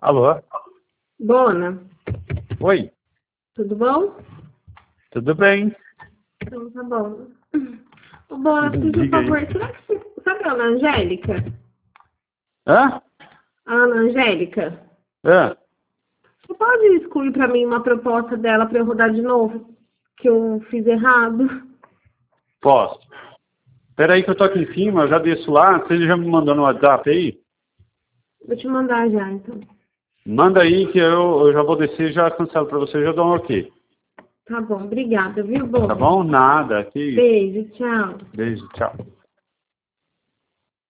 Alô? Bona, Oi, tudo bom? tudo bem? Então tá bom. Ô, Bona, por Diga aí. favor, será que você sabe a Ana Angélica? Hã? A Ana Angélica? Hã? Você pode excluir pra mim uma proposta dela pra eu rodar de novo? Que eu fiz errado? Posso. Espera aí que eu tô aqui em cima, eu já desço lá. Você já me mandou no WhatsApp aí? Vou te mandar já, então. Manda aí que eu já vou descer e já cancelo pra você, já dou um ok. Tá bom, obrigada, viu, Tá Bona? bom? Nada, que isso. Beijo, tchau. Beijo, tchau.